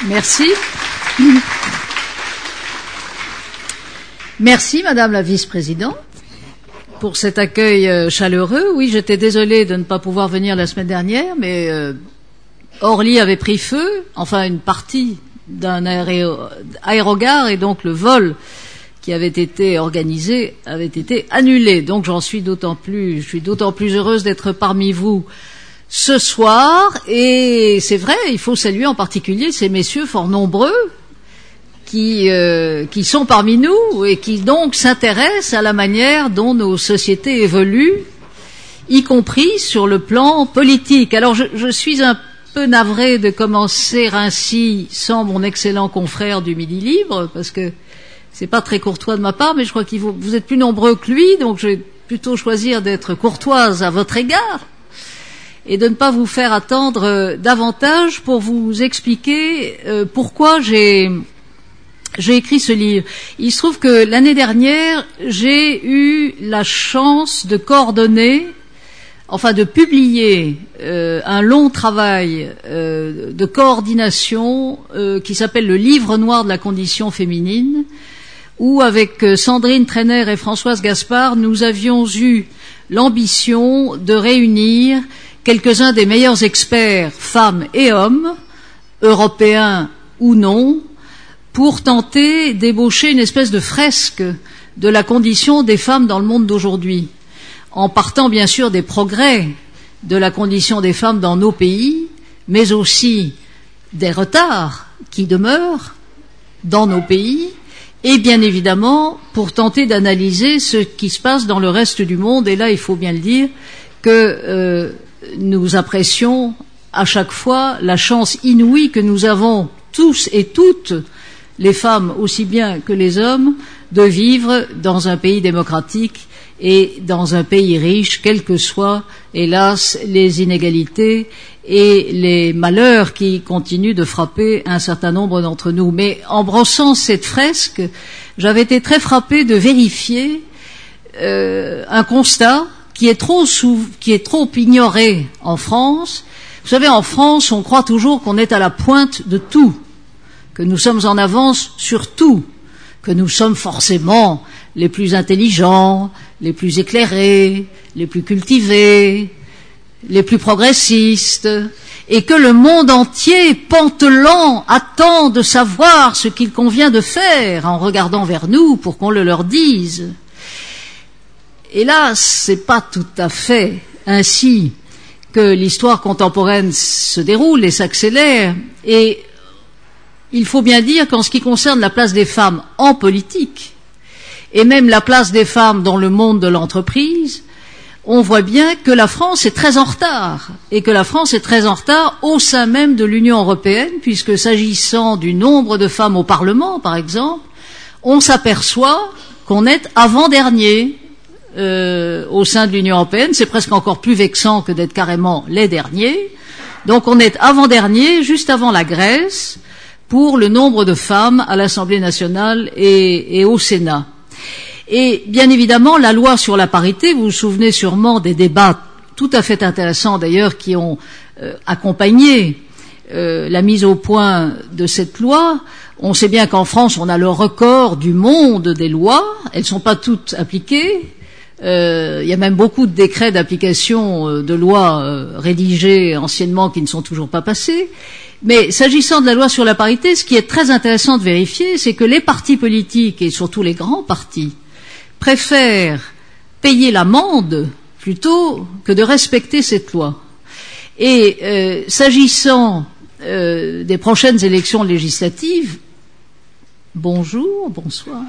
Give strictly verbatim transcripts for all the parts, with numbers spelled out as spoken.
Merci. Merci, Madame la Vice-présidente, pour cet accueil chaleureux. Oui, j'étais désolée de ne pas pouvoir venir la semaine dernière, mais euh, Orly avait pris feu, enfin une partie d'un aéro, aérogare, et donc le vol qui avait été organisé avait été annulé. Donc j'en suis d'autant plus, je suis d'autant plus heureuse d'être parmi vous ce soir. Et c'est vrai, il faut saluer en particulier ces messieurs fort nombreux qui, euh, qui sont parmi nous et qui donc s'intéressent à la manière dont nos sociétés évoluent, y compris sur le plan politique. Alors je, je suis un peu navrée de commencer ainsi sans mon excellent confrère du Midi Libre, parce que c'est pas très courtois de ma part, mais je crois que vous, vous êtes plus nombreux que lui, donc je vais plutôt choisir d'être courtoise à votre égard et de ne pas vous faire attendre euh, davantage pour vous expliquer euh, pourquoi j'ai j'ai écrit ce livre. Il se trouve que l'année dernière, j'ai eu la chance de coordonner, enfin de publier euh, un long travail euh, de coordination euh, qui s'appelle le Livre noir de la condition féminine, où avec Sandrine Trainer et Françoise Gaspard, nous avions eu l'ambition de réunir quelques-uns des meilleurs experts, femmes et hommes, européens ou non, pour tenter d'ébaucher une espèce de fresque de la condition des femmes dans le monde d'aujourd'hui, en partant bien sûr des progrès de la condition des femmes dans nos pays, mais aussi des retards qui demeurent dans nos pays, et bien évidemment pour tenter d'analyser ce qui se passe dans le reste du monde. Et là, il faut bien le dire, que euh, nous apprécions à chaque fois la chance inouïe que nous avons tous et toutes, les femmes aussi bien que les hommes, de vivre dans un pays démocratique et dans un pays riche, quelles que soient, hélas, les inégalités et les malheurs qui continuent de frapper un certain nombre d'entre nous. Mais en brossant cette fresque, j'avais été très frappée de vérifier euh, un constat qui est trop sous, qui est trop ignoré en France. Vous savez, en France, on croit toujours qu'on est à la pointe de tout, que nous sommes en avance sur tout, que nous sommes forcément les plus intelligents, les plus éclairés, les plus cultivés, les plus progressistes, et que le monde entier, pantelant, attend de savoir ce qu'il convient de faire en regardant vers nous pour qu'on le leur dise. Hélas, c'est pas tout à fait ainsi que l'histoire contemporaine se déroule et s'accélère, et il faut bien dire qu'en ce qui concerne la place des femmes en politique, et même la place des femmes dans le monde de l'entreprise, on voit bien que la France est très en retard, et que la France est très en retard au sein même de l'Union européenne, puisque s'agissant du nombre de femmes au Parlement, par exemple, on s'aperçoit qu'on est avant-dernier euh, au sein de l'Union européenne. C'est presque encore plus vexant que d'être carrément les derniers. Donc on est avant-dernier, juste avant la Grèce, pour le nombre de femmes à l'Assemblée nationale et, et au Sénat. Et bien évidemment, la loi sur la parité, vous vous souvenez sûrement des débats tout à fait intéressants d'ailleurs qui ont euh, accompagné euh, la mise au point de cette loi. On sait bien qu'en France, on a le record du monde des lois. Elles ne sont pas toutes appliquées. Euh, il y a même beaucoup de décrets d'application euh, de lois euh, rédigés anciennement qui ne sont toujours pas passés. Mais s'agissant de la loi sur la parité, ce qui est très intéressant de vérifier, c'est que les partis politiques, et surtout les grands partis, préfèrent payer l'amende plutôt que de respecter cette loi. Et euh, s'agissant euh, des prochaines élections législatives, bonjour, bonsoir.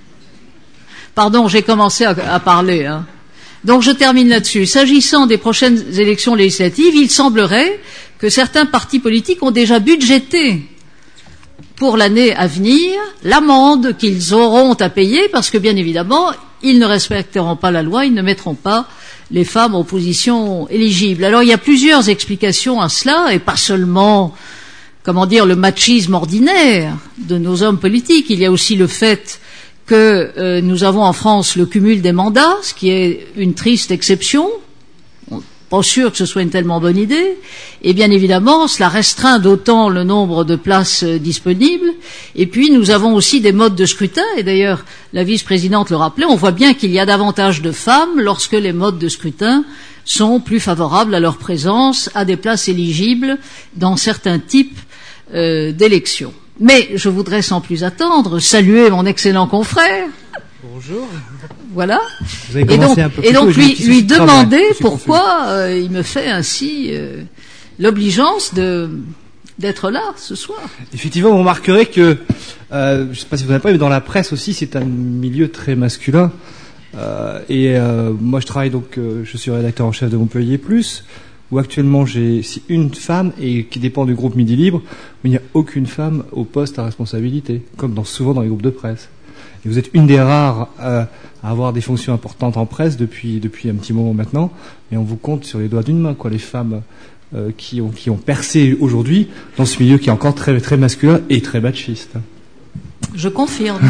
Pardon, j'ai commencé à, à parler. Hein. Donc je termine là-dessus. S'agissant des prochaines élections législatives, il semblerait que certains partis politiques ont déjà budgété pour l'année à venir l'amende qu'ils auront à payer, parce que bien évidemment, ils ne respecteront pas la loi, ils ne mettront pas les femmes en position éligible. Alors il y a plusieurs explications à cela, et pas seulement, comment dire, le machisme ordinaire de nos hommes politiques. Il y a aussi le fait que euh, nous avons en France le cumul des mandats, ce qui est une triste exception. pas sûr que ce soit une tellement bonne idée. Et bien évidemment, cela restreint d'autant le nombre de places euh, disponibles. Et puis, nous avons aussi des modes de scrutin. Et d'ailleurs, la vice-présidente le rappelait, on voit bien qu'il y a davantage de femmes lorsque les modes de scrutin sont plus favorables à leur présence, à des places éligibles dans certains types euh, d'élections. Mais je voudrais sans plus attendre saluer mon excellent confrère. Bonjour. Voilà. Vous avez et donc, un peu et donc lui, lui demander travail, pourquoi euh, il me fait ainsi euh, l'obligeance de d'être là ce soir. Effectivement, vous remarquerez que, euh, je ne sais pas si vous en avez pas, mais dans la presse aussi, c'est un milieu très masculin. Euh, et euh, moi, je travaille donc, euh, je suis rédacteur en chef de Montpellier Plus, où actuellement j'ai une femme et qui dépend du groupe Midi Libre, où il n'y a aucune femme au poste à responsabilité, comme dans, souvent dans les groupes de presse. Et vous êtes une des rares euh, à avoir des fonctions importantes en presse depuis depuis un petit moment maintenant, et on vous compte sur les doigts d'une main, quoi, les femmes euh, qui ont qui ont percé aujourd'hui dans ce milieu qui est encore très très masculin et très machiste. Je confirme.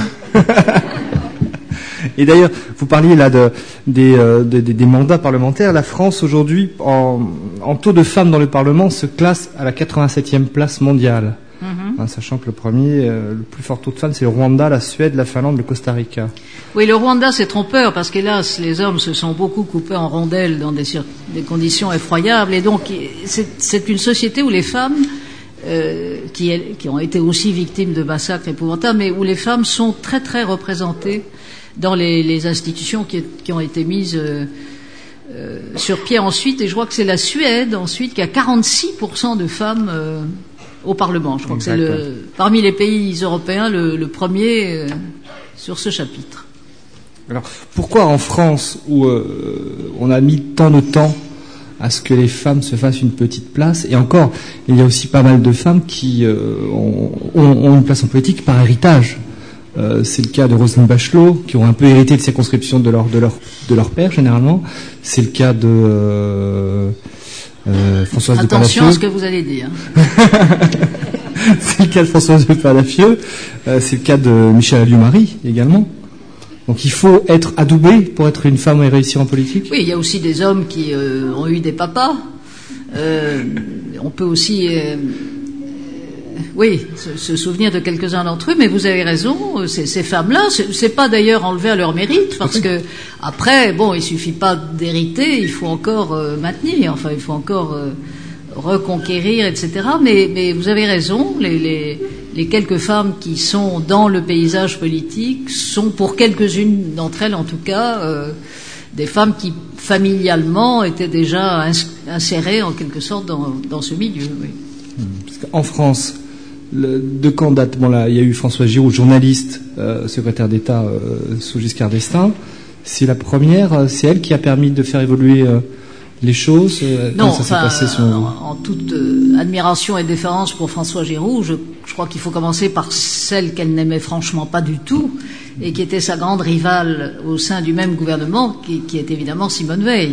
Et d'ailleurs, vous parliez là de, des, euh, des, des mandats parlementaires. La France aujourd'hui, en, en taux de femmes dans le Parlement, se classe à la quatre-vingt-septième place mondiale. Mm-hmm. Hein, sachant que le premier, euh, le plus fort taux de femmes, c'est le Rwanda, la Suède, la Finlande, le Costa Rica. Oui, le Rwanda, c'est trompeur parce qu'hélas, les hommes se sont beaucoup coupés en rondelles dans des, des conditions effroyables. Et donc, c'est une société où les femmes euh, qui, qui ont été aussi victimes de massacres épouvantables, mais où les femmes sont très très représentées dans les, les institutions qui, qui ont été mises euh, euh, sur pied ensuite. Et je crois que c'est la Suède ensuite qui a quarante-six pour cent de femmes euh, au Parlement. Je crois exact, que c'est le, parmi les pays européens le, le premier euh, sur ce chapitre. Alors pourquoi en France, où euh, on a mis tant de temps à ce que les femmes se fassent une petite place, et encore, il y a aussi pas mal de femmes qui euh, ont, ont une place en politique par héritage. Euh, c'est le cas de Roselyne Bachelot, qui ont un peu hérité de circonscription de leur de leur de leur père généralement. C'est le cas de euh, euh, Françoise Attention de Palafieux. Attention à ce que vous allez dire. C'est le cas de Françoise de Palafieux. Euh, c'est le cas de Michèle Alliot-Marie également. Donc il faut être adoubé pour être une femme et réussir en politique. Oui, il y a aussi des hommes qui euh, ont eu des papas. Euh, on peut aussi euh, oui, se, se souvenir de quelques-uns d'entre eux, mais vous avez raison, ces, ces femmes-là, c'est pas d'ailleurs enlevé à leur mérite, parce que après, bon, il suffit pas d'hériter, il faut encore euh, maintenir, enfin, il faut encore euh, reconquérir, et cetera. Mais, mais vous avez raison, les, les, les quelques femmes qui sont dans le paysage politique sont, pour quelques-unes d'entre elles en tout cas, euh, des femmes qui familialement étaient déjà ins insérées en quelque sorte dans, dans ce milieu. Oui. Parce qu'en France, le, de quand date, bon là, il y a eu François Giroud, journaliste, euh, secrétaire d'État euh, sous Giscard d'Estaing. C'est la première, c'est elle qui a permis de faire évoluer euh, les choses. Euh, non, ça enfin, passé son... en, en toute euh, admiration et déférence pour François Giroud, je, je crois qu'il faut commencer par celle qu'elle n'aimait franchement pas du tout et qui était sa grande rivale au sein du même gouvernement, qui, qui est évidemment Simone Veil.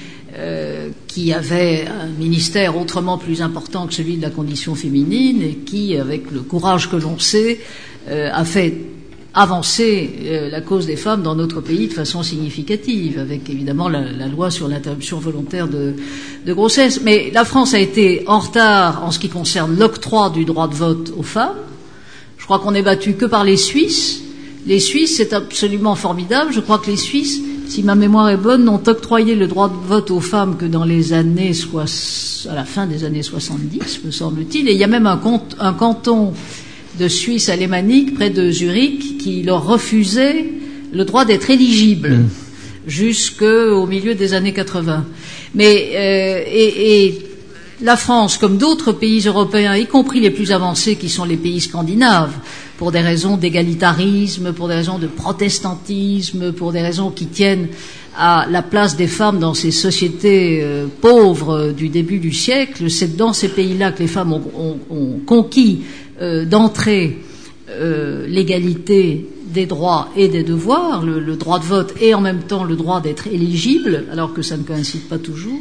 Euh, qui avait un ministère autrement plus important que celui de la condition féminine et qui, avec le courage que l'on sait, euh, a fait avancer euh, la cause des femmes dans notre pays de façon significative, avec évidemment la, la loi sur l'interruption volontaire de, de grossesse. Mais la France a été en retard en ce qui concerne l'octroi du droit de vote aux femmes. Je crois qu'on n'est battu que par les Suisses. Les Suisses, c'est absolument formidable. Je crois que les Suisses, si ma mémoire est bonne, n'ont octroyé le droit de vote aux femmes que dans les années soix... à la fin des années soixante-dix, me semble-t-il. Et il y a même un, compte, un canton de Suisse alémanique, près de Zurich, qui leur refusait le droit d'être éligible mmh. jusqu'au milieu des années quatre-vingts. Mais euh, et, et la France, comme d'autres pays européens, y compris les plus avancés, qui sont les pays scandinaves, pour des raisons d'égalitarisme, pour des raisons de protestantisme, pour des raisons qui tiennent à la place des femmes dans ces sociétés euh, pauvres du début du siècle, c'est dans ces pays-là que les femmes ont, ont, ont conquis euh, d'entrée euh, l'égalité des droits et des devoirs, le, le droit de vote et en même temps le droit d'être éligible, alors que ça ne coïncide pas toujours.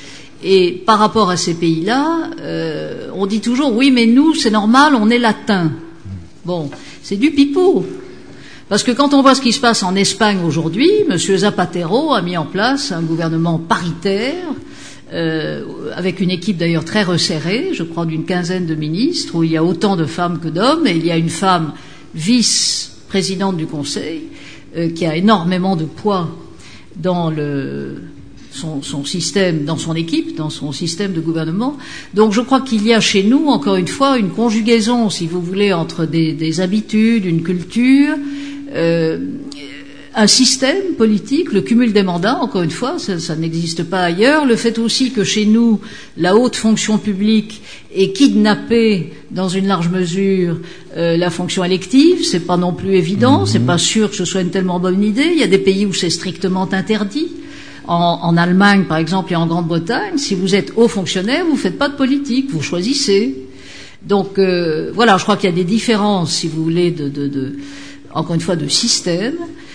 Et par rapport à ces pays-là, euh, on dit toujours, oui, mais nous, c'est normal, on est latins. Bon, c'est du pipeau. Parce que quand on voit ce qui se passe en Espagne aujourd'hui, M. Zapatero a mis en place un gouvernement paritaire euh, avec une équipe d'ailleurs très resserrée, je crois d'une quinzaine de ministres, où il y a autant de femmes que d'hommes, et il y a une femme vice-présidente du Conseil, euh, qui a énormément de poids dans le, son, son système, dans son équipe, dans son système de gouvernement. Donc je crois qu'il y a chez nous, encore une fois, une conjugaison, si vous voulez, entre des, des habitudes, une culture, euh, un système politique, le cumul des mandats, encore une fois, ça, ça n'existe pas ailleurs. Le fait aussi que chez nous, la haute fonction publique est kidnappée dans une large mesure euh, la fonction élective, c'est pas non plus évident, mmh. c'est pas sûr que ce soit une tellement bonne idée. Il y a des pays où c'est strictement interdit. En, en Allemagne, par exemple, et en Grande-Bretagne, si vous êtes haut fonctionnaire, vous faites pas de politique, vous choisissez. Donc euh, voilà, je crois qu'il y a des différences, si vous voulez, de, de, de encore une fois, de système.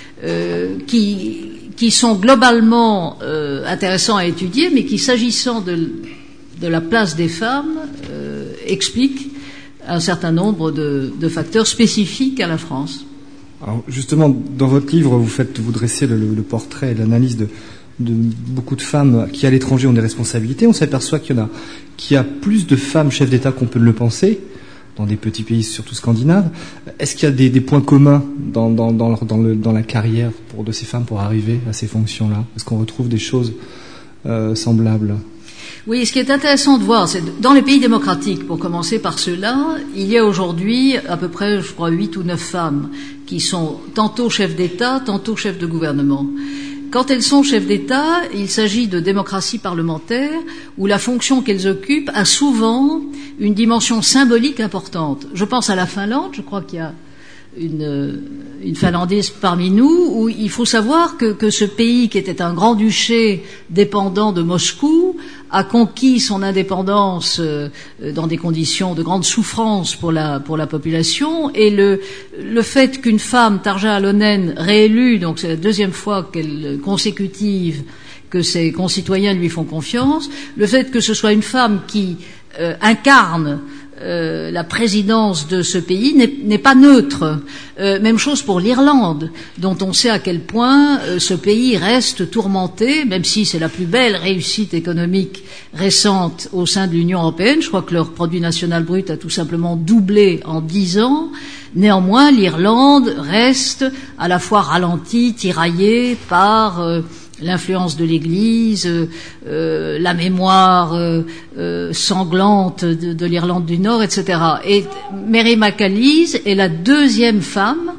Euh, qui, qui sont globalement euh, intéressants à étudier, mais qui, s'agissant de, de la place des femmes, euh, expliquent un certain nombre de, de facteurs spécifiques à la France. Alors justement, dans votre livre, vous faites, vous dressez le, le portrait et l'analyse de, de beaucoup de femmes qui, à l'étranger, ont des responsabilités. On s'aperçoit qu'il y en a, qu'il y a plus de femmes chefs d'État qu'on peut le penser, dans des petits pays, surtout scandinaves. Est-ce qu'il y a des, des points communs dans, dans, dans, dans, le, dans la carrière pour, de ces femmes pour arriver à ces fonctions-là? Est-ce qu'on retrouve des choses euh, semblables? Oui, ce qui est intéressant de voir, c'est que dans les pays démocratiques, pour commencer par ceux-là, il y a aujourd'hui à peu près, je crois, huit ou neuf femmes qui sont tantôt chefs d'État, tantôt chefs de gouvernement. Quand elles sont chefs d'État, il s'agit de démocratie parlementaire où la fonction qu'elles occupent a souvent une dimension symbolique importante. Je pense à la Finlande, je crois qu'il y a une, une Finlandaise parmi nous, où il faut savoir que, que ce pays, qui était un grand-duché dépendant de Moscou, a conquis son indépendance euh, dans des conditions de grande souffrance pour la, pour la population, et le, le fait qu'une femme, Tarja Halonen, réélue, donc c'est la deuxième fois qu'elle consécutive que ses concitoyens lui font confiance, le fait que ce soit une femme qui euh, incarne Euh, la présidence de ce pays n'est, n'est pas neutre. Euh, même chose pour l'Irlande, dont on sait à quel point euh, ce pays reste tourmenté, même si c'est la plus belle réussite économique récente au sein de l'Union européenne. Je crois que leur produit national brut a tout simplement doublé en dix ans. Néanmoins, l'Irlande reste à la fois ralentie, tiraillée par euh, l'influence de l'Église, euh, la mémoire euh, euh, sanglante de, de l'Irlande du Nord, et cetera. Et Mary McAleese est la deuxième femme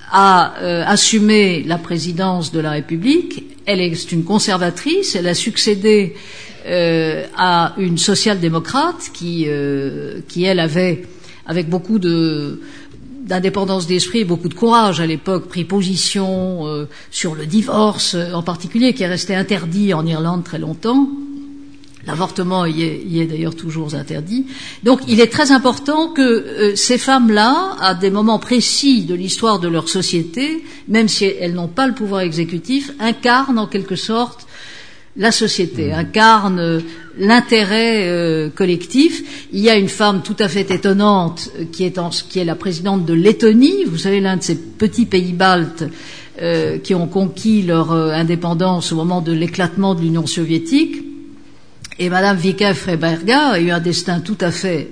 à euh, assumer la présidence de la République. Elle est une conservatrice, elle a succédé euh, à une social-démocrate qui, euh, qui, elle, avait, avec beaucoup de d'indépendance d'esprit et beaucoup de courage à l'époque, pris position euh, sur le divorce euh, en particulier, qui est resté interdit en Irlande très longtemps. L'avortement y est, y est d'ailleurs toujours interdit. Donc il est très important que euh, ces femmes-là, à des moments précis de l'histoire de leur société, même si elles n'ont pas le pouvoir exécutif, incarnent en quelque sorte la société, incarne euh, l'intérêt euh, collectif. Il y a une femme tout à fait étonnante euh, qui est en, qui est la présidente de Lettonie, vous savez, l'un de ces petits pays baltes euh, qui ont conquis leur euh, indépendance au moment de l'éclatement de l'Union soviétique. Et Madame Vika Freiberga a eu un destin tout à fait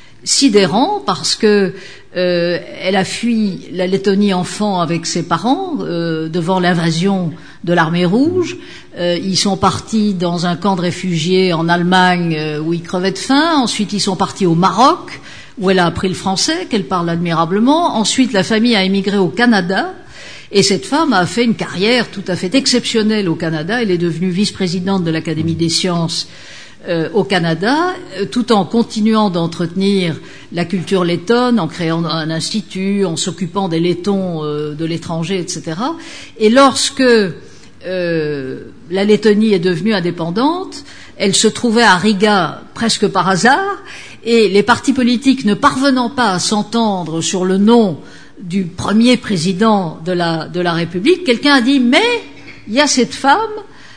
sidérant parce que euh, elle a fui la Lettonie enfant avec ses parents euh, devant l'invasion de l'armée rouge. Euh, ils sont partis dans un camp de réfugiés en Allemagne euh, où ils crevaient de faim. Ensuite, ils sont partis au Maroc où elle a appris le français, qu'elle parle admirablement. Ensuite, la famille a émigré au Canada. Et cette femme a fait une carrière tout à fait exceptionnelle au Canada. Elle est devenue vice-présidente de l'Académie des sciences euh, au Canada, euh, tout en continuant d'entretenir la culture lettonne, en créant un institut, en s'occupant des lettons euh, de l'étranger, et cetera. Et lorsque euh, la Lettonie est devenue indépendante, elle se trouvait à Riga presque par hasard, et les partis politiques ne parvenant pas à s'entendre sur le nom du premier président de la, de la République, quelqu'un a dit « mais il y a cette femme,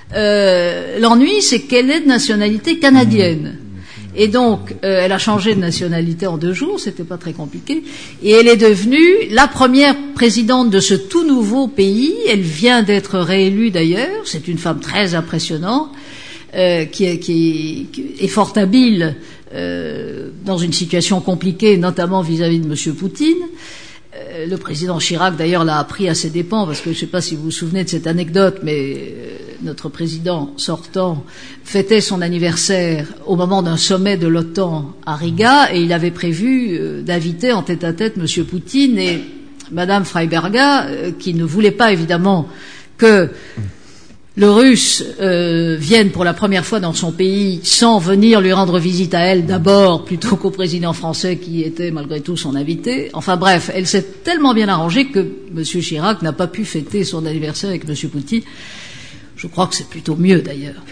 euh, l'ennui c'est qu'elle est de nationalité canadienne ». Et donc, euh, elle a changé de nationalité en deux jours, c'était pas très compliqué, et elle est devenue la première présidente de ce tout nouveau pays. Elle vient d'être réélue d'ailleurs, c'est une femme très impressionnante. euh, qui, est, qui, qui est fort habile euh, dans une situation compliquée, notamment vis-à-vis de M. Poutine. Euh, le président Chirac, d'ailleurs, l'a appris à ses dépens, parce que je ne sais pas si vous vous souvenez de cette anecdote, mais euh, notre président sortant fêtait son anniversaire au moment d'un sommet de l'OTAN à Riga, et il avait prévu euh, d'inviter en tête-à-tête M. Poutine et Mme Freiberga, euh, qui ne voulait pas, évidemment, que le Russe euh, vienne pour la première fois dans son pays sans venir lui rendre visite à elle d'abord, plutôt qu'au président français qui était malgré tout son invité. Enfin bref, elle s'est tellement bien arrangée que M. Chirac n'a pas pu fêter son anniversaire avec M. Poutine. Je crois que c'est plutôt mieux d'ailleurs.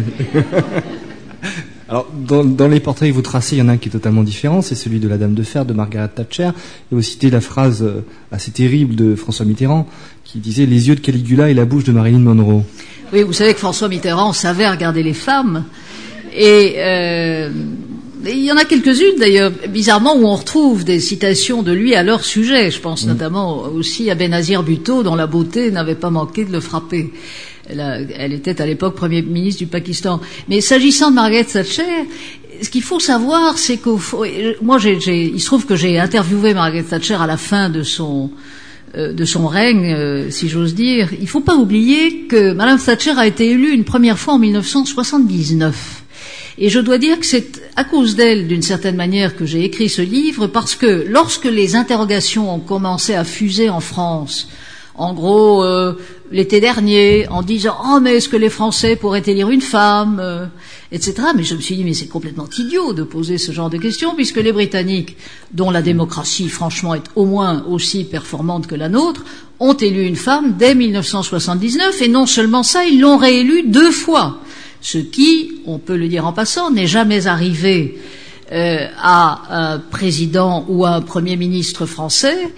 Alors, dans, dans les portraits que vous tracez, il y en a un qui est totalement différent, c'est celui de la Dame de Fer de Margaret Thatcher. Et vous citez la phrase assez terrible de François Mitterrand qui disait « les yeux de Caligula et la bouche de Marilyn Monroe ». Oui, vous savez que François Mitterrand savait regarder les femmes, et euh, il y en a quelques-unes d'ailleurs, bizarrement, où on retrouve des citations de lui à leur sujet. Je pense mmh. notamment aussi à Benazir Bhutto, dont la beauté n'avait pas manqué de le frapper. Elle, a, elle était à l'époque Premier ministre du Pakistan. Mais s'agissant de Margaret Thatcher, ce qu'il faut savoir, c'est qu'au moi, j'ai, j'ai, il se trouve que j'ai interviewé Margaret Thatcher à la fin de son de son règne, euh, si j'ose dire. Il ne faut pas oublier que Mme Thatcher a été élue une première fois en mille neuf cent soixante-dix-neuf. Et je dois dire que c'est à cause d'elle, d'une certaine manière, que j'ai écrit ce livre, parce que lorsque les interrogations ont commencé à fuser en France, en gros, euh, l'été dernier, en disant « Oh, mais est-ce que les Français pourraient élire une femme euh, ?» et cetera. Mais je me suis dit « Mais c'est complètement idiot de poser ce genre de questions, puisque les Britanniques, dont la démocratie, franchement, est au moins aussi performante que la nôtre, ont élu une femme dès mille neuf cent soixante-dix-neuf, et non seulement ça, ils l'ont réélue deux fois. Ce qui, on peut le dire en passant, n'est jamais arrivé euh, à un président ou à un Premier ministre français,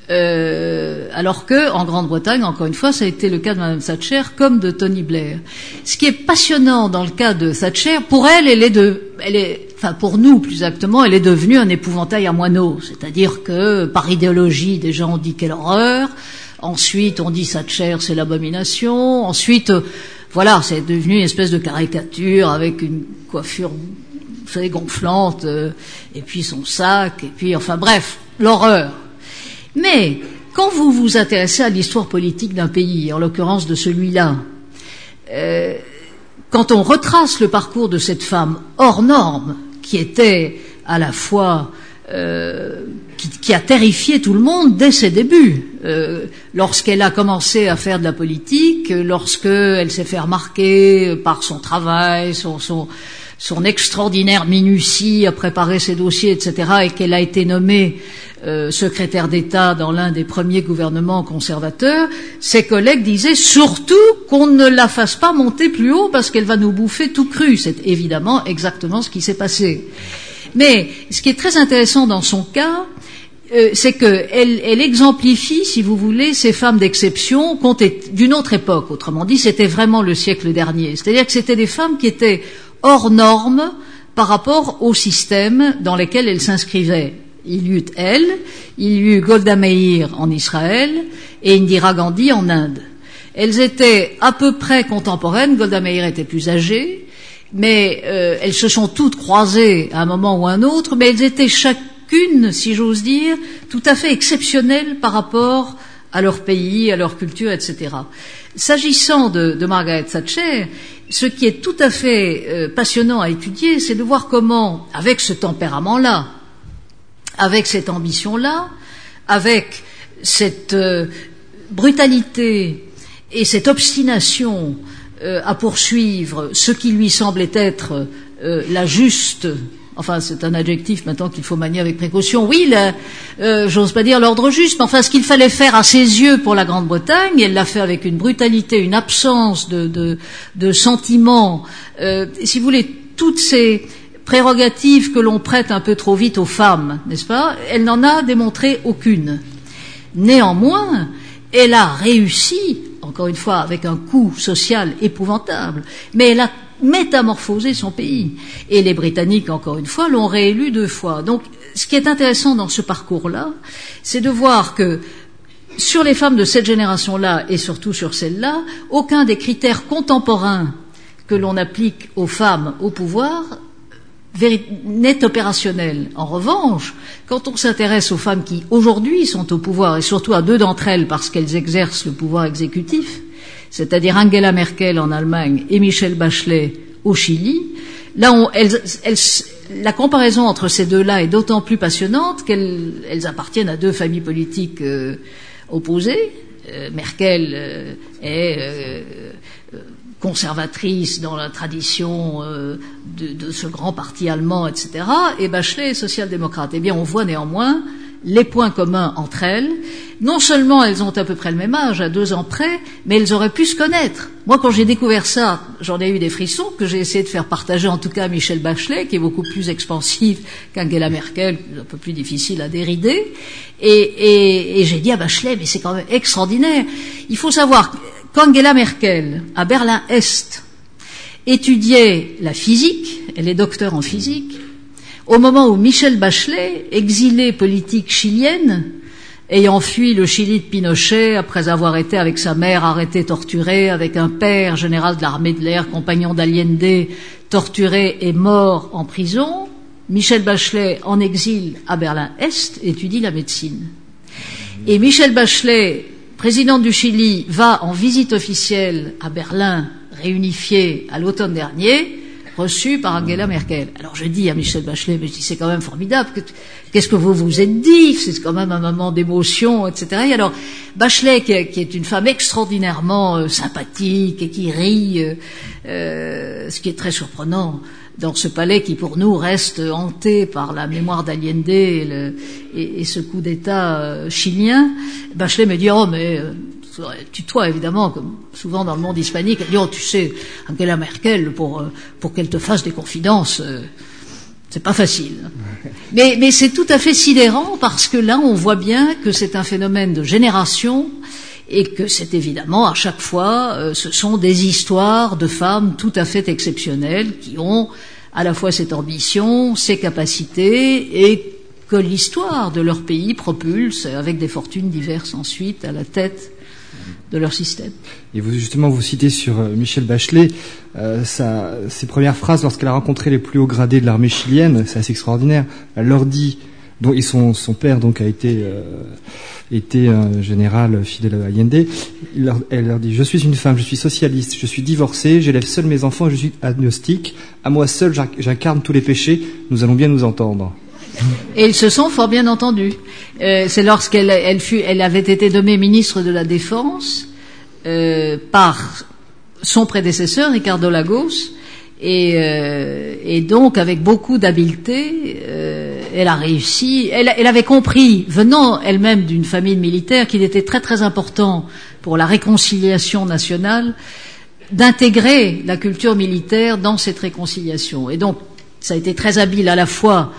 Euh, alors que, en Grande-Bretagne, encore une fois, ça a été le cas de Mme Thatcher comme de Tony Blair. Ce qui est passionnant dans le cas de Thatcher, pour elle, elle est de, elle est, enfin pour nous plus exactement, elle est devenue un épouvantail à moineaux. C'est-à-dire que, par idéologie, des gens ont dit quelle horreur. Ensuite, on dit Thatcher, c'est l'abomination. Ensuite, euh, voilà, c'est devenu une espèce de caricature avec une coiffure, vous savez, gonflante, euh, et puis son sac, et puis, enfin bref, l'horreur. Mais quand vous vous intéressez à l'histoire politique d'un pays, en l'occurrence de celui-là, euh, quand on retrace le parcours de cette femme hors norme, qui était à la fois euh, qui, qui a terrifié tout le monde dès ses débuts, euh, lorsqu'elle a commencé à faire de la politique, lorsqu'elle s'est fait remarquer par son travail, son, son son extraordinaire minutie à préparer ses dossiers, et cetera, et qu'elle a été nommée euh, secrétaire d'État dans l'un des premiers gouvernements conservateurs, ses collègues disaient surtout qu'on ne la fasse pas monter plus haut parce qu'elle va nous bouffer tout cru. C'est évidemment exactement ce qui s'est passé. Mais ce qui est très intéressant dans son cas, euh, c'est qu'elle elle exemplifie, si vous voulez, ces femmes d'exception d'une autre époque. Autrement dit, c'était vraiment le siècle dernier. C'est-à-dire que c'était des femmes qui étaient hors normes par rapport au système dans lequel elle s'inscrivait. Il y eut elle, il y eut Golda Meir en Israël et Indira Gandhi en Inde. Elles étaient à peu près contemporaines, Golda Meir était plus âgée, mais euh, elles se sont toutes croisées à un moment ou à un autre, mais elles étaient chacune, si j'ose dire, tout à fait exceptionnelles par rapport à leur pays, à leur culture, et cetera. S'agissant de, de Margaret Thatcher, ce qui est tout à fait euh, passionnant à étudier, c'est de voir comment, avec ce tempérament-là, avec cette ambition-là, avec cette euh, brutalité et cette obstination euh, à poursuivre ce qui lui semblait être euh, la juste, enfin c'est un adjectif maintenant qu'il faut manier avec précaution, oui, la, euh, j'ose pas dire l'ordre juste, mais enfin ce qu'il fallait faire à ses yeux pour la Grande-Bretagne, elle l'a fait avec une brutalité, une absence de, de, de sentiments, euh, si vous voulez, toutes ces prérogatives que l'on prête un peu trop vite aux femmes, n'est-ce pas? Elle n'en a démontré aucune. Néanmoins, elle a réussi, encore une fois, avec un coût social épouvantable, mais elle a métamorphosé son pays. Et les Britanniques, encore une fois, l'ont réélu deux fois. Donc, ce qui est intéressant dans ce parcours-là, c'est de voir que sur les femmes de cette génération-là, et surtout sur celle-là, aucun des critères contemporains que l'on applique aux femmes au pouvoir n'est opérationnel. En revanche, quand on s'intéresse aux femmes qui aujourd'hui sont au pouvoir, et surtout à deux d'entre elles parce qu'elles exercent le pouvoir exécutif, c'est-à-dire Angela Merkel en Allemagne et Michelle Bachelet au Chili, là, on, elles, elles, la comparaison entre ces deux-là est d'autant plus passionnante qu'elles elles appartiennent à deux familles politiques euh, opposées. Euh, Merkel euh, est euh, conservatrice dans la tradition euh, de, de ce grand parti allemand, et cetera, et Bachelet est social-démocrate. Eh bien, on voit néanmoins les points communs entre elles. Non seulement elles ont à peu près le même âge, à deux ans près, mais elles auraient pu se connaître. Moi, quand j'ai découvert ça, j'en ai eu des frissons que j'ai essayé de faire partager, en tout cas à Michelle Bachelet, qui est beaucoup plus expansive qu'Angela Merkel, un peu plus difficile à dérider. Et, et, et j'ai dit à Bachelet, mais c'est quand même extraordinaire. Il faut savoir qu'Angela Merkel, à Berlin-Est, étudiait la physique, elle est docteur en physique, au moment où Michelle Bachelet, exilée politique chilienne, ayant fui le Chili de Pinochet après avoir été avec sa mère arrêtée, torturée, avec un père général de l'armée de l'air, compagnon d'Allende, torturé et mort en prison, Michelle Bachelet, en exil à Berlin-Est, étudie la médecine. Et Michelle Bachelet, présidente du Chili, va en visite officielle à Berlin, réunifiée à l'automne dernier, reçue par Angela Merkel. Alors je dis à Michelle Bachelet, mais je dis c'est quand même formidable, qu'est-ce que vous vous êtes dit, c'est quand même un moment d'émotion, et cetera. Et alors Bachelet, qui est, qui est une femme extraordinairement euh, sympathique et qui rit, euh, euh, ce qui est très surprenant dans ce palais qui pour nous reste hanté par la mémoire d'Allende et, le, et, et ce coup d'État euh, chilien, Bachelet me dit oh mais euh, tutoie évidemment, comme souvent dans le monde hispanique, elle dit oh tu sais Angela Merkel pour pour qu'elle te fasse des confidences, euh, c'est pas facile. Mais mais c'est tout à fait sidérant parce que là on voit bien que c'est un phénomène de génération et que c'est évidemment à chaque fois euh, ce sont des histoires de femmes tout à fait exceptionnelles qui ont à la fois cette ambition, ces capacités et que l'histoire de leur pays propulse avec des fortunes diverses ensuite à la tête de leur système. Et vous, justement, vous citez sur euh, Michelle Bachelet, euh, sa, ses premières phrases lorsqu'elle a rencontré les plus hauts gradés de l'armée chilienne, c'est assez extraordinaire. Elle leur dit, dont, et son, son père donc a été, euh, été un général fidèle à Allende, il leur, elle leur dit, je suis une femme, je suis socialiste, je suis divorcée, j'élève seule mes enfants, je suis agnostique, à moi seule j'incarne tous les péchés, nous allons bien nous entendre. Et ils se sont fort bien entendus. Euh, c'est lorsqu'elle elle fut, elle avait été nommée ministre de la Défense euh, par son prédécesseur Ricardo Lagos, et, euh, et donc avec beaucoup d'habileté, euh, elle a réussi. Elle, elle avait compris, venant elle-même d'une famille militaire, qu'il était très très important pour la réconciliation nationale d'intégrer la culture militaire dans cette réconciliation. Et donc, ça a été très habile à la fois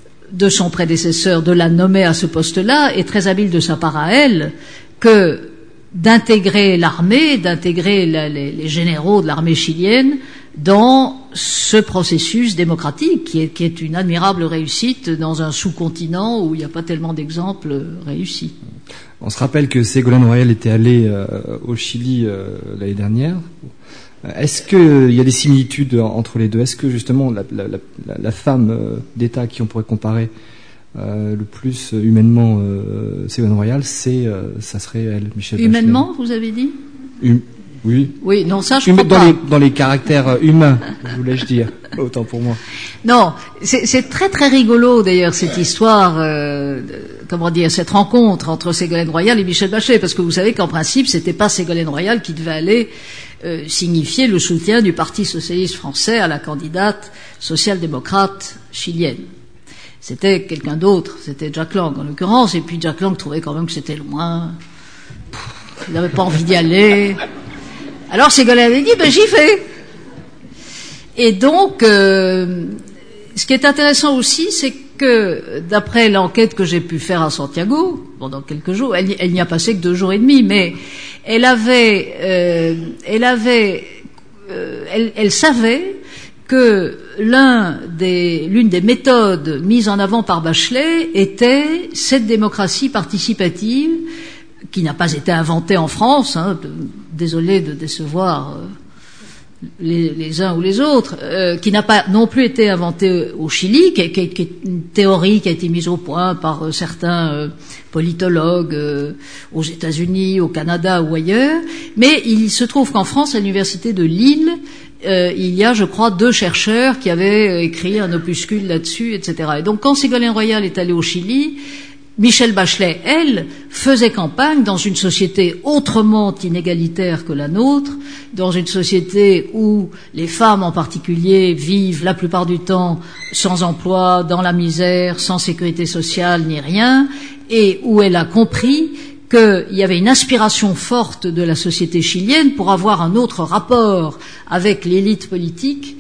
de son prédécesseur de la nommer à ce poste-là, et très habile de sa part à elle, que d'intégrer l'armée, d'intégrer la, les, les généraux de l'armée chilienne dans ce processus démocratique qui est, qui est une admirable réussite dans un sous-continent où il n'y a pas tellement d'exemples réussis. On se rappelle que Ségolène Royal était allée euh, au Chili euh, l'année dernière. Est-ce qu'il y a des similitudes entre les deux? Est-ce que justement la, la, la, la femme euh, d'État qui on pourrait comparer euh, le plus humainement euh, Ségolène Royal, c'est, euh, ça serait elle, Michelle Bachelet. Humainement, vous avez dit? hum, Oui. Oui, non, ça je hum, crois dans pas. Les, dans les caractères humains, voulais-je dire, autant pour moi. Non, c'est, c'est très très rigolo d'ailleurs cette histoire, euh, de, comment dire, cette rencontre entre Ségolène Royal et Michelle Bachelet, parce que vous savez qu'en principe, c'était pas Ségolène Royal qui devait aller euh, signifier le soutien du Parti socialiste français à la candidate social-démocrate chilienne. C'était quelqu'un d'autre, c'était Jack Lang en l'occurrence, et puis Jack Lang trouvait quand même que c'était loin, Pff, il n'avait pas envie d'y aller. Alors Ségolène avait dit, ben j'y vais. Et donc, euh, ce qui est intéressant aussi, c'est que d'après l'enquête que j'ai pu faire à Santiago pendant quelques jours, elle, elle n'y a passé que deux jours et demi, mais elle avait, euh, elle avait, euh, elle, elle savait que l'un des, l'une des méthodes mises en avant par Bachelet était cette démocratie participative qui n'a pas été inventée en France. Hein, de, désolé de décevoir euh, les, les uns ou les autres, euh, qui n'a pas non plus été inventé au Chili, qui, qui, qui est une théorie qui a été mise au point par euh, certains euh, politologues euh, aux États-Unis, au Canada ou ailleurs, mais il se trouve qu'en France, à l'université de Lille, euh, il y a, je crois, deux chercheurs qui avaient écrit un opuscule là-dessus, et cetera. Et donc, quand Ségolène Royal est allée au Chili, Michelle Bachelet, elle, faisait campagne dans une société autrement inégalitaire que la nôtre, dans une société où les femmes en particulier vivent la plupart du temps sans emploi, dans la misère, sans sécurité sociale ni rien, et où elle a compris qu'il y avait une aspiration forte de la société chilienne pour avoir un autre rapport avec l'élite politique,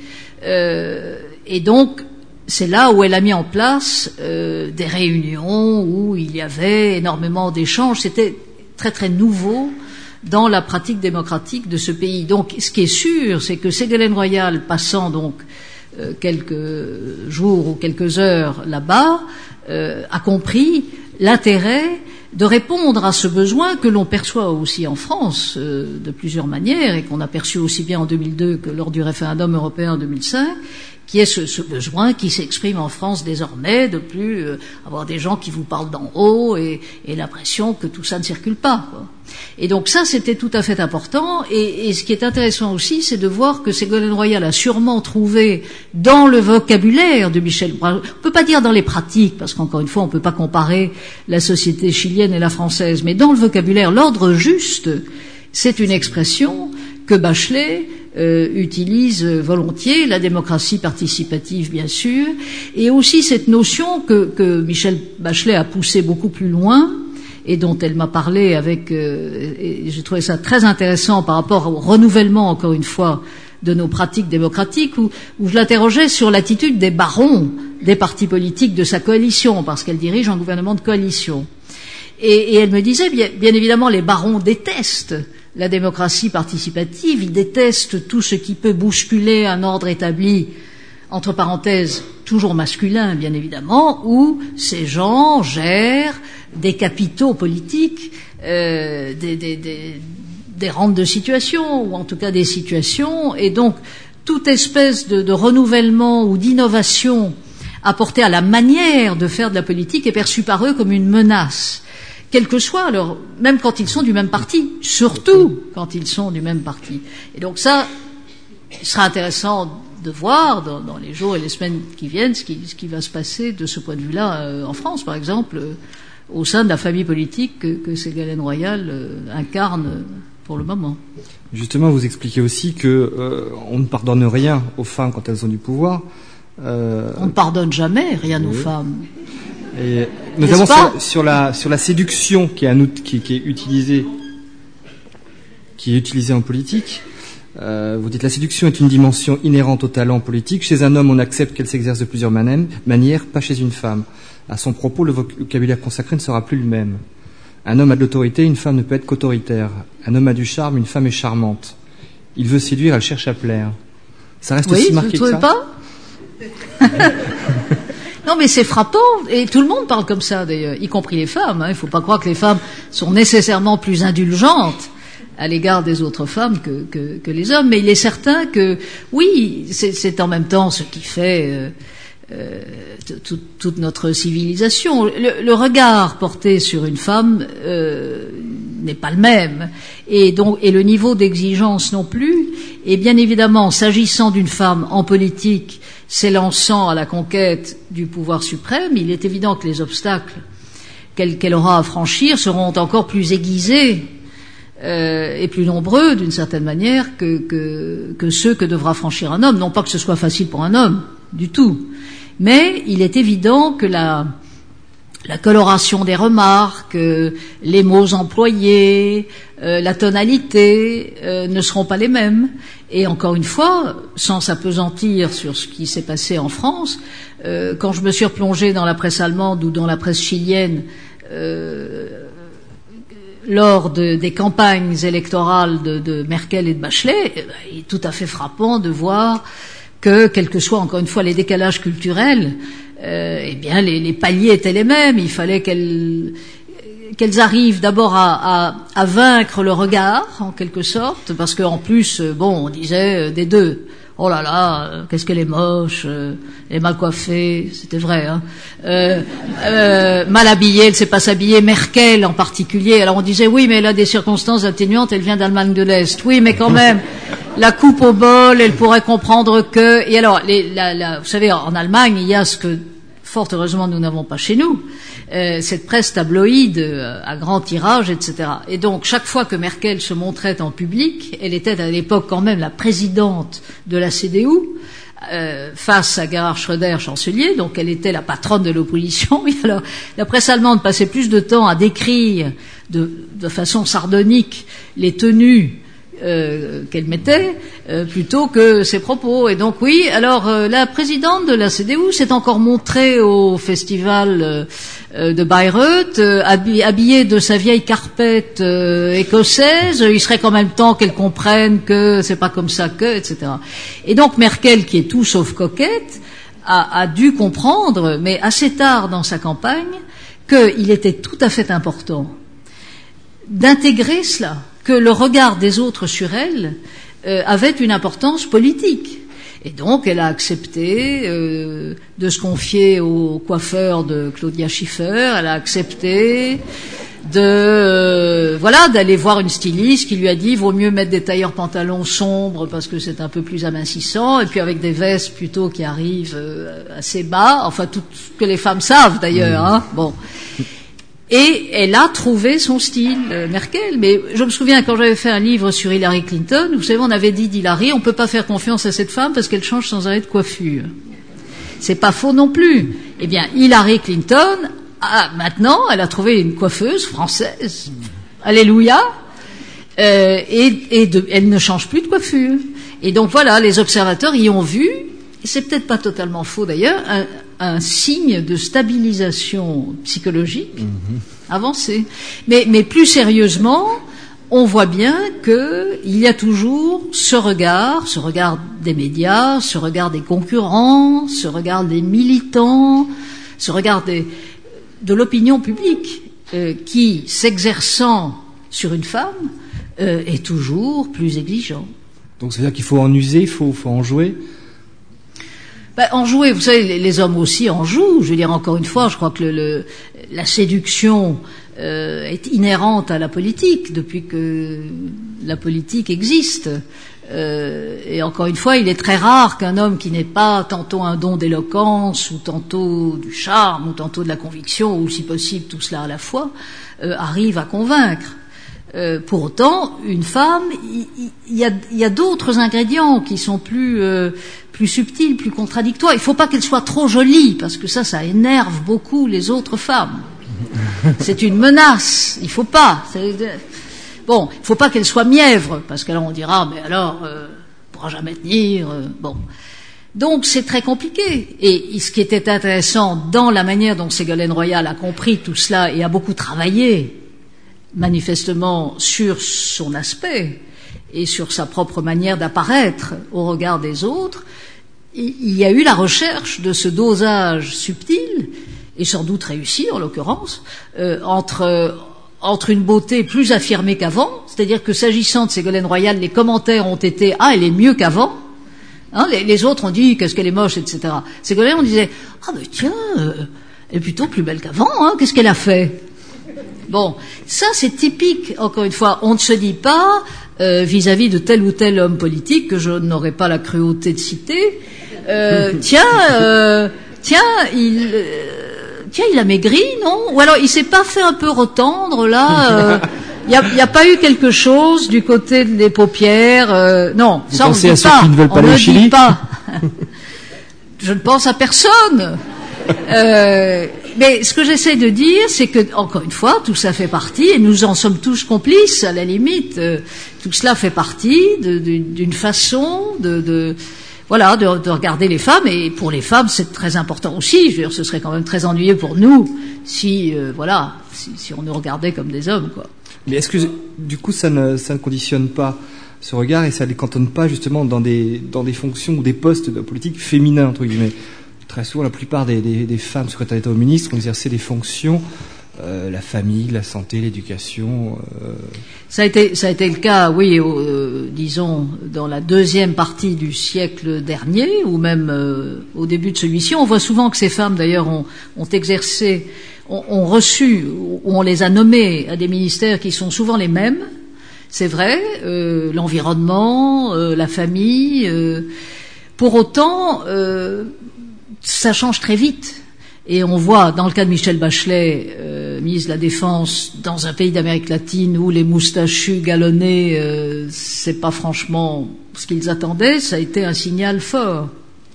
euh, et donc c'est là où elle a mis en place euh, des réunions où il y avait énormément d'échanges. C'était très très nouveau dans la pratique démocratique de ce pays. Donc, ce qui est sûr, c'est que Ségolène Royal, passant donc euh, quelques jours ou quelques heures là-bas, euh, a compris l'intérêt de répondre à ce besoin que l'on perçoit aussi en France euh, de plusieurs manières et qu'on a perçu aussi bien en deux mille deux que lors du référendum européen en deux mille cinq, qui est ce, ce besoin qui s'exprime en France désormais de plus euh, avoir des gens qui vous parlent d'en haut et, et l'impression que tout ça ne circule pas, quoi. Et donc ça, c'était tout à fait important. Et, et ce qui est intéressant aussi, c'est de voir que Ségolène Royal a sûrement trouvé dans le vocabulaire de Michel Bachelet, on peut pas dire dans les pratiques, parce qu'encore une fois, on peut pas comparer la société chilienne et la française, mais dans le vocabulaire, l'ordre juste, c'est une expression que Bachelet euh, utilise volontiers, la démocratie participative bien sûr, et aussi cette notion que, que Michel Bachelet a poussée beaucoup plus loin et dont elle m'a parlé avec, euh, et j'ai trouvé ça très intéressant par rapport au renouvellement, encore une fois, de nos pratiques démocratiques, où, où je l'interrogeais sur l'attitude des barons des partis politiques de sa coalition, parce qu'elle dirige un gouvernement de coalition. Et, et elle me disait, bien, bien évidemment, les barons détestent la démocratie participative, ils détestent tout ce qui peut bousculer un ordre établi, entre parenthèses, toujours masculin, bien évidemment, où ces gens gèrent des capitaux politiques, euh, des, des, des, des rentes de situation, ou en tout cas des situations, et donc toute espèce de, de renouvellement ou d'innovation apportée à la manière de faire de la politique est perçue par eux comme une menace. Quel que soit, alors, même quand ils sont du même parti, surtout quand ils sont du même parti. Et donc ça, il sera intéressant de voir dans, dans les jours et les semaines qui viennent ce qui, ce qui va se passer de ce point de vue-là euh, en France, par exemple, euh, au sein de la famille politique que, que Ségolène Royal euh, incarne euh, pour le moment. Justement, vous expliquez aussi que euh, on ne pardonne rien aux femmes quand elles ont du pouvoir. Euh... On ne pardonne jamais rien oui. aux femmes. Et notamment sur, sur la sur la séduction qui est un outil qui, qui est utilisé qui est utilisé en politique. Euh, vous dites la séduction est une dimension inhérente au talent politique. Chez un homme, on accepte qu'elle s'exerce de plusieurs manières, pas chez une femme. À son propos, le vocabulaire consacré ne sera plus le même. Un homme a de l'autorité, une femme ne peut être qu'autoritaire. Un homme a du charme, une femme est charmante. Il veut séduire, elle cherche à plaire. Ça reste oui, aussi marqué vous ne que ça. Trouvez pas Non, mais c'est frappant, et tout le monde parle comme ça d'ailleurs, y compris les femmes. Hein. Il ne faut pas croire que les femmes sont nécessairement plus indulgentes à l'égard des autres femmes que, que, que les hommes, mais il est certain que, oui, c'est, c'est en même temps ce qui fait euh, euh, tout, toute notre civilisation. Le, le regard porté sur une femme euh, n'est pas le même, et donc et le niveau d'exigence non plus. Et bien évidemment, s'agissant d'une femme en politique, s'élançant à la conquête du pouvoir suprême, il est évident que les obstacles qu'elle, qu'elle aura à franchir seront encore plus aiguisés euh, et plus nombreux, d'une certaine manière, que, que, que ceux que devra franchir un homme. Non pas que ce soit facile pour un homme, du tout. Mais il est évident que la, la coloration des remarques, euh, les mots employés, euh, la tonalité euh, ne seront pas les mêmes. Et encore une fois, sans s'appesantir sur ce qui s'est passé en France, euh, quand je me suis replongée dans la presse allemande ou dans la presse chilienne euh, lors de, des campagnes électorales de, de Merkel et de Bachelet, eh ben, il est tout à fait frappant de voir que, quels que soient encore une fois les décalages culturels, euh, eh bien les, les paliers étaient les mêmes. Il fallait qu'elle qu'elles arrivent d'abord à, à, à vaincre le regard, en quelque sorte, parce qu'en plus, bon, on disait des deux. Oh là là, qu'est-ce qu'elle est moche, euh, elle est mal coiffée, c'était vrai, hein. Euh, euh, mal habillée, elle sait pas s'habiller, Merkel en particulier. Alors on disait oui, mais elle a des circonstances atténuantes, elle vient d'Allemagne de l'Est. Oui, mais quand même, la coupe au bol, elle pourrait comprendre que. Et alors, les, la, la, vous savez, en Allemagne, il y a ce que fort heureusement nous n'avons pas chez nous, euh, cette presse tabloïde euh, à grand tirage, et cetera. Et donc chaque fois que Merkel se montrait en public, elle était à l'époque quand même la présidente de la C D U, euh, face à Gerhard Schröder, chancelier, donc elle était la patronne de l'opposition. Et alors la presse allemande passait plus de temps à décrire de, de façon sardonique les tenues Euh, qu'elle mettait euh, plutôt que ses propos. Et donc oui, alors euh, la présidente de la C D U s'est encore montrée au festival euh, euh, de Bayreuth, euh, habillée de sa vieille carpette euh, écossaise. Il serait quand même temps qu'elle comprenne que c'est pas comme ça que, et cetera. Et donc Merkel, qui est tout sauf coquette, a, a dû comprendre, mais assez tard dans sa campagne, qu'il était tout à fait important d'intégrer cela, que le regard des autres sur elle euh, avait une importance politique. Et donc, elle a accepté euh, de se confier au coiffeur de Claudia Schiffer, elle a accepté de euh, voilà d'aller voir une styliste qui lui a dit vaut mieux mettre des tailleurs pantalons sombres parce que c'est un peu plus amincissant, et puis avec des vestes plutôt qui arrivent euh, assez bas, enfin tout ce que les femmes savent d'ailleurs, hein. Bon. Et elle a trouvé son style, euh, Merkel. Mais je me souviens, quand j'avais fait un livre sur Hillary Clinton, vous savez, on avait dit d'Hillary, on peut pas faire confiance à cette femme parce qu'elle change sans arrêt de coiffure. C'est pas faux non plus. Eh bien, Hillary Clinton, ah, maintenant, elle a trouvé une coiffeuse française. Alléluia. Euh, et et de, elle ne change plus de coiffure. Et donc voilà, les observateurs y ont vu, et c'est peut-être pas totalement faux d'ailleurs, un, un signe de stabilisation psychologique mmh. avancé. Mais, mais plus sérieusement, on voit bien qu'il y a toujours ce regard, ce regard des médias, ce regard des concurrents, ce regard des militants, ce regard des, de l'opinion publique euh, qui, s'exerçant sur une femme, euh, est toujours plus exigeant. Donc ça veut dire qu'il faut en user, il faut, faut en jouer. Ben, en jouer, vous savez, les, les hommes aussi en jouent. Je veux dire, encore une fois, je crois que le, le, la séduction euh, est inhérente à la politique depuis que la politique existe. Euh, et encore une fois, il est très rare qu'un homme qui n'ait pas tantôt un don d'éloquence, ou tantôt du charme, ou tantôt de la conviction, ou si possible tout cela à la fois, euh, arrive à convaincre. Euh, pour autant, une femme, il y, y, a, y a d'autres ingrédients qui sont plus euh, plus subtils, plus contradictoires. Il ne faut pas qu'elle soit trop jolie, parce que ça, ça énerve beaucoup les autres femmes. C'est une menace. Il ne faut pas. C'est, bon, il ne faut pas qu'elle soit mièvre, parce qu'alors on dira, mais alors, euh, on ne pourra jamais tenir. Euh, bon. Donc c'est très compliqué. Et ce qui était intéressant dans la manière dont Ségolène Royal a compris tout cela et a beaucoup travaillé, manifestement sur son aspect et sur sa propre manière d'apparaître au regard des autres, il y a eu la recherche de ce dosage subtil, et sans doute réussi en l'occurrence, euh, entre, entre une beauté plus affirmée qu'avant, c'est-à-dire que s'agissant de Ségolène Royal, les commentaires ont été « Ah, elle est mieux qu'avant ». Hein, les, les autres ont dit qu'est-ce qu'elle est moche, et cetera. Ségolène, on disait « Ah ben tiens, euh, elle est plutôt plus belle qu'avant, hein, qu'est-ce qu'elle a fait ?» Bon, ça c'est typique, encore une fois, on ne se dit pas, euh, vis-à-vis de tel ou tel homme politique, que je n'aurais pas la cruauté de citer, euh, tiens, euh, tiens, il, euh, tiens, il a maigri, non? Ou alors il s'est pas fait un peu retendre, là, il euh, n'y a, a pas eu quelque chose du côté des paupières, euh, non, vous ça on ne dit à pas, ceux qui ne veulent pas on ne Chili dit pas. Je ne pense à personne. Euh, mais ce que j'essaie de dire, c'est que, encore une fois, tout ça fait partie, et nous en sommes tous complices, à la limite, euh, tout cela fait partie de, de, d'une façon de, de voilà, de, de regarder les femmes, et pour les femmes, c'est très important aussi. Je veux dire, ce serait quand même très ennuyeux pour nous si, euh, voilà, si, si on nous regardait comme des hommes, quoi. Mais est-ce que, du coup, ça ne, ça ne conditionne pas ce regard, et ça ne les cantonne pas, justement, dans des, dans des fonctions ou des postes de politique féminins, entre guillemets? Très souvent, la plupart des, des, des femmes secrétaires d'État ou ministres ont exercé des fonctions euh, la famille, la santé, l'éducation. Euh... Ça a été, ça a été le cas, oui, euh, disons dans la deuxième partie du siècle dernier, ou même euh, au début de celui-ci. On voit souvent que ces femmes, d'ailleurs, ont, ont exercé, ont, ont reçu, ou on les a nommées à des ministères qui sont souvent les mêmes. C'est vrai, euh, l'environnement, euh, la famille. Euh, pour autant, euh, ça change très vite. Et on voit, dans le cas de Michelle Bachelet, euh, ministre de la Défense, dans un pays d'Amérique latine où les moustachus galonnés, euh, c'est pas franchement ce qu'ils attendaient, ça a été un signal fort.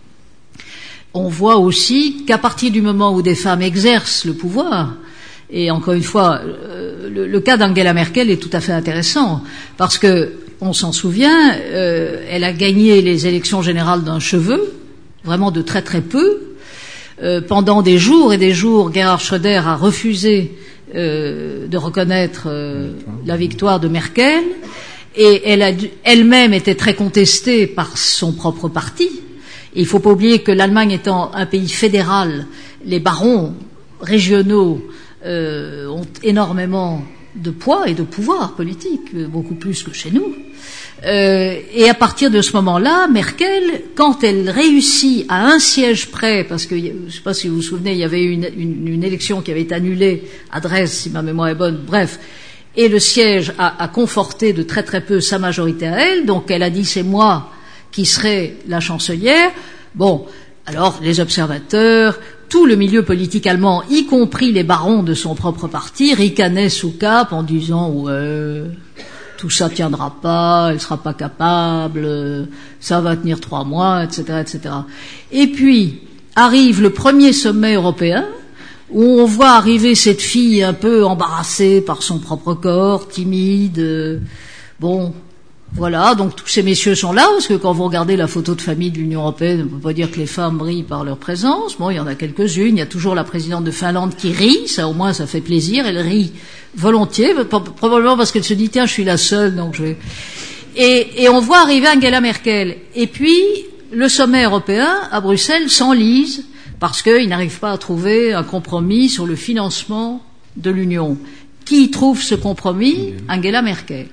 On voit aussi qu'à partir du moment où des femmes exercent le pouvoir, et encore une fois, euh, le, le cas d'Angela Merkel est tout à fait intéressant, parce que, on s'en souvient, euh, elle a gagné les élections générales d'un cheveu, vraiment de très très peu. Euh, pendant des jours et des jours, Gerhard Schröder a refusé euh, de reconnaître euh, la victoire de Merkel, et elle a dû, elle-même était très contestée par son propre parti. Et il ne faut pas oublier que l'Allemagne étant un pays fédéral, les barons régionaux euh, ont énormément de poids et de pouvoir politique, beaucoup plus que chez nous. Euh, et à partir de ce moment-là, Merkel, quand elle réussit à un siège près, parce que je ne sais pas si vous vous souvenez, il y avait eu une, une, une élection qui avait été annulée à Dresde, si ma mémoire est bonne, bref, et le siège a, a conforté de très très peu sa majorité à elle, donc elle a dit c'est moi qui serai la chancelière. Bon, alors les observateurs, tout le milieu politique allemand, y compris les barons de son propre parti, ricanaient sous cape en disant ouais, tout ça tiendra pas, elle sera pas capable, ça va tenir trois mois, et cetera, et cetera. Et puis arrive le premier sommet européen où on voit arriver cette fille un peu embarrassée par son propre corps, timide. Euh, bon, voilà, donc tous ces messieurs sont là, parce que quand vous regardez la photo de famille de l'Union européenne, on ne peut pas dire que les femmes brillent par leur présence. Bon, il y en a quelques-unes, il y a toujours la présidente de Finlande qui rit, ça au moins ça fait plaisir, elle rit volontiers, probablement parce qu'elle se dit tiens, je suis la seule, donc je vais... Et, et on voit arriver Angela Merkel. Et puis, le sommet européen à Bruxelles s'enlise, parce qu'ils n'arrivent pas à trouver un compromis sur le financement de l'Union. Qui trouve ce compromis? Angela Merkel.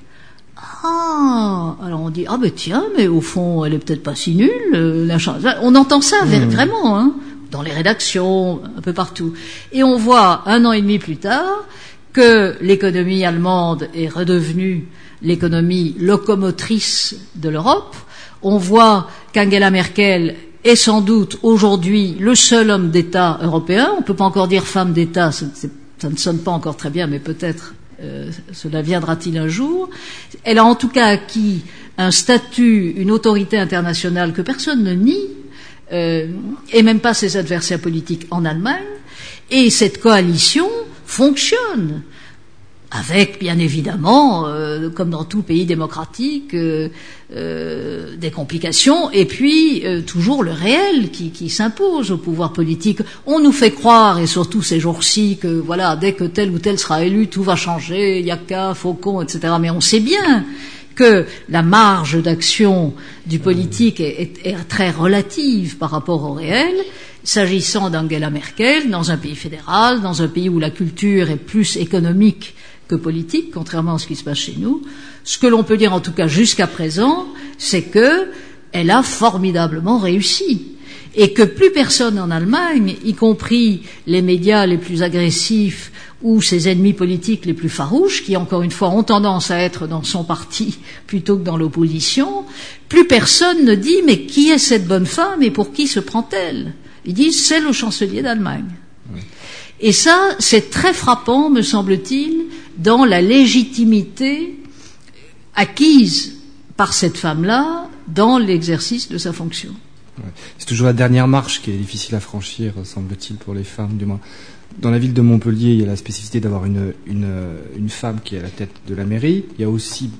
Ah, alors on dit ah ben tiens, mais au fond elle est peut-être pas si nulle. Euh, la chance. On entend ça mmh. vraiment, hein, dans les rédactions, un peu partout. Et on voit un an et demi plus tard que l'économie allemande est redevenue l'économie locomotrice de l'Europe. On voit qu'Angela Merkel est sans doute aujourd'hui le seul homme d'État européen. On ne peut pas encore dire femme d'État, ça, ça ne sonne pas encore très bien, mais peut-être euh, cela viendra-t-il un jour. Elle a en tout cas acquis un statut, une autorité internationale que personne ne nie, euh, et même pas ses adversaires politiques en Allemagne. Et cette coalition fonctionne. Avec, bien évidemment, euh, comme dans tout pays démocratique, euh, euh, des complications, et puis euh, toujours le réel qui, qui s'impose au pouvoir politique. On nous fait croire, et surtout ces jours-ci, que voilà, dès que tel ou tel sera élu, tout va changer, Yaka, Faucon, et cetera. Mais on sait bien que la marge d'action du politique est, est, est très relative par rapport au réel. S'agissant d'Angela Merkel, dans un pays fédéral, dans un pays où la culture est plus économique que politique, contrairement à ce qui se passe chez nous. Ce que l'on peut dire en tout cas jusqu'à présent, c'est que elle a formidablement réussi. Et que plus personne en Allemagne, y compris les médias les plus agressifs ou ses ennemis politiques les plus farouches, qui encore une fois ont tendance à être dans son parti plutôt que dans l'opposition, plus personne ne dit mais qui est cette bonne femme et pour qui se prend-elle? Ils disent c'est le chancelier d'Allemagne. Oui. Et ça, c'est très frappant, me semble-t-il, dans la légitimité acquise par cette femme-là dans l'exercice de sa fonction. Ouais. C'est toujours la dernière marche qui est difficile à franchir, semble-t-il, pour les femmes, du moins. Dans la ville de Montpellier, il y a la spécificité d'avoir une, une, une femme qui est à la tête de la mairie. Il y a aussi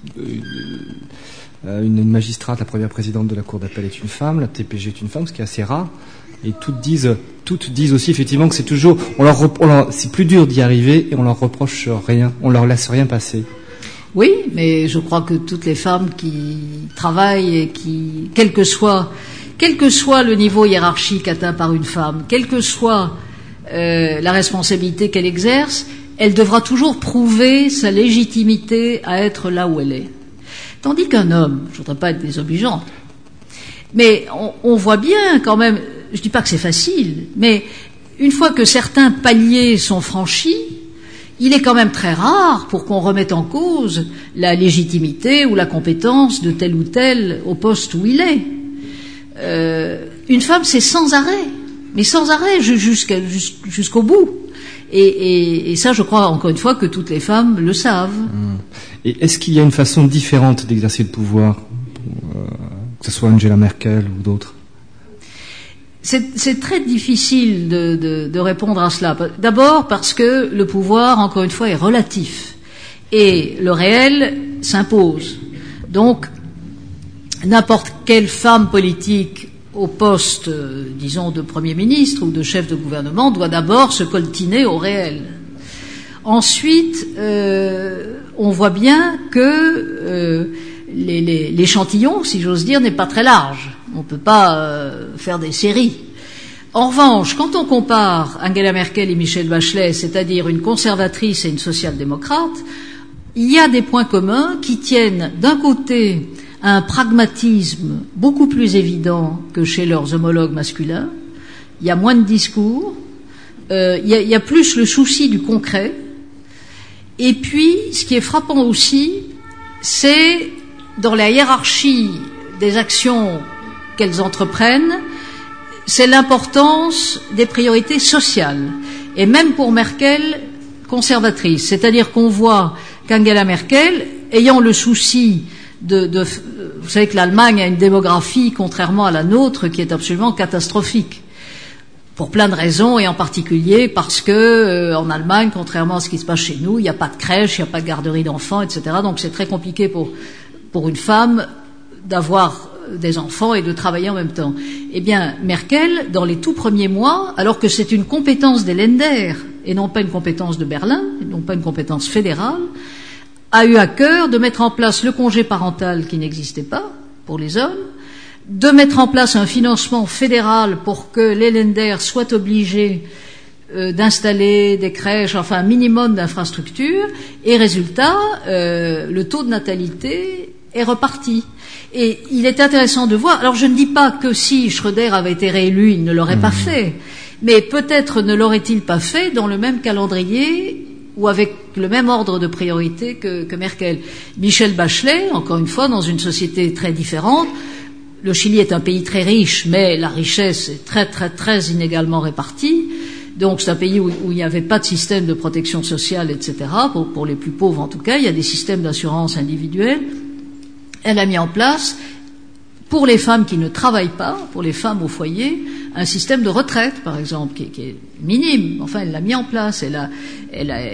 euh, une magistrate, la première présidente de la cour d'appel est une femme, la T P G est une femme, ce qui est assez rare. Et toutes disent, toutes disent aussi effectivement que c'est toujours, on leur, on leur, c'est plus dur d'y arriver et on leur reproche rien, on leur laisse rien passer. Oui, mais je crois que toutes les femmes qui travaillent et qui, quel que soit, quel que soit le niveau hiérarchique atteint par une femme, quelle que soit euh, la responsabilité qu'elle exerce, elle devra toujours prouver sa légitimité à être là où elle est. Tandis qu'un homme, je voudrais pas être désobligeante, mais on, on voit bien quand même, je dis pas que c'est facile, mais une fois que certains paliers sont franchis, il est quand même très rare pour qu'on remette en cause la légitimité ou la compétence de tel ou tel au poste où il est. Euh, une femme, c'est sans arrêt, mais sans arrêt jusqu'à, jusqu'au bout. Et, et, et ça, je crois encore une fois que toutes les femmes le savent. Et est-ce qu'il y a une façon différente d'exercer le pouvoir, euh, que ce soit Angela Merkel ou d'autres? C'est, c'est très difficile de, de, de répondre à cela. D'abord parce que le pouvoir, encore une fois, est relatif. Et le réel s'impose. Donc, n'importe quelle femme politique au poste, euh, disons, de Premier ministre ou de chef de gouvernement doit d'abord se coltiner au réel. Ensuite, euh, on voit bien que euh, les, les, l'échantillon, si j'ose dire, n'est pas très large. On ne peut pas euh, faire des séries. En revanche, quand on compare Angela Merkel et Michelle Bachelet, c'est-à-dire une conservatrice et une social-démocrate, il y a des points communs qui tiennent d'un côté à un pragmatisme beaucoup plus évident que chez leurs homologues masculins. Il y a moins de discours, euh, il y a, il y a plus le souci du concret. Et puis, ce qui est frappant aussi, c'est dans la hiérarchie des actions qu'elles entreprennent, c'est l'importance des priorités sociales. Et même pour Merkel, conservatrice. C'est-à-dire qu'on voit qu'Angela Merkel, ayant le souci de, de... Vous savez que l'Allemagne a une démographie, contrairement à la nôtre, qui est absolument catastrophique. Pour plein de raisons, et en particulier parce que, euh, en Allemagne, contrairement à ce qui se passe chez nous, il n'y a pas de crèche, il n'y a pas de garderie d'enfants, et cetera. Donc c'est très compliqué pour, pour une femme d'avoir des enfants et de travailler en même temps. Eh bien, Merkel, dans les tout premiers mois, alors que c'est une compétence des Länder, et non pas une compétence de Berlin, et non pas une compétence fédérale, a eu à cœur de mettre en place le congé parental qui n'existait pas pour les hommes, de mettre en place un financement fédéral pour que les Länder soient obligés euh, d'installer des crèches, enfin un minimum d'infrastructures, et résultat, euh, le taux de natalité est reparti. Et il est intéressant de voir, alors je ne dis pas que si Schröder avait été réélu, il ne l'aurait mmh. pas fait, mais peut-être ne l'aurait-il pas fait dans le même calendrier ou avec le même ordre de priorité que, que Merkel. Michelle Bachelet, encore une fois, dans une société très différente, le Chili est un pays très riche, mais la richesse est très très très inégalement répartie. Donc c'est un pays où, où il n'y avait pas de système de protection sociale, et cetera. Pour, pour les plus pauvres en tout cas, il y a des systèmes d'assurance individuelle. Elle a mis en place, pour les femmes qui ne travaillent pas, pour les femmes au foyer, un système de retraite, par exemple, qui, qui est minime. Enfin, elle l'a mis en place. Elle a, elle a,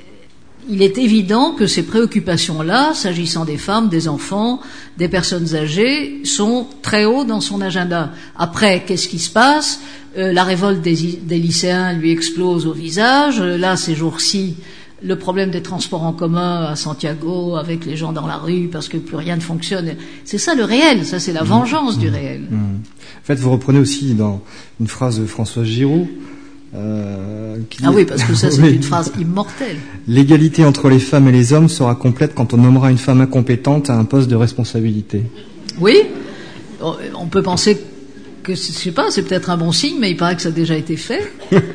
il est évident que ces préoccupations-là, s'agissant des femmes, des enfants, des personnes âgées, sont très hauts dans son agenda. Après, qu'est-ce qui se passe ? euh, La révolte des, des lycéens lui explose au visage. Là, ces jours-ci, le problème des transports en commun à Santiago, avec les gens dans la rue, parce que plus rien ne fonctionne. C'est ça le réel, ça c'est la vengeance mmh. du réel. Mmh. En fait, vous reprenez aussi dans une phrase de Françoise Giroud, Euh, qui ah dit... oui, parce que ça, c'est oui. une phrase immortelle. L'égalité entre les femmes et les hommes sera complète quand on nommera une femme incompétente à un poste de responsabilité. Oui, on peut penser que, je sais pas, c'est peut-être un bon signe, mais il paraît que ça a déjà été fait.